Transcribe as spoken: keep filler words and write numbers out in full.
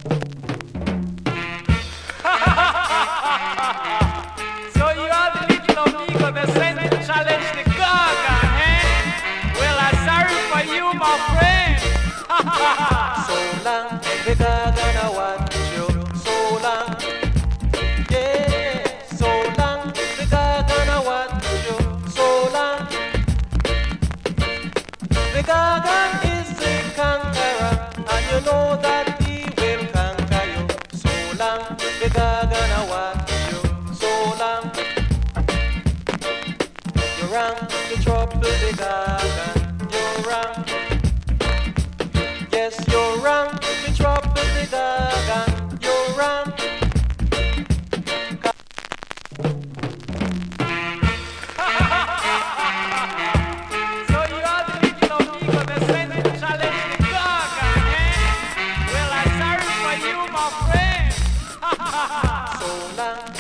So you are the little amigo that sent to challenge the Gaga, eh? Well, I'm sorry for you, my friend. So long, the Gaga now want you. So long, yeah. So long, the Gaga now want you. So long, the Gaga is the conqueror, and you know that he will conquer you. So long, the Gaga now want you. So long, you're wrong to trouble the Gaga. You're wrong. Yes, you're wrong to trouble the Gaga. You're wrong. So you are the little amigo that sent to challenge the Gaga, eh? Well, I'm sorry for you, my friend. So long,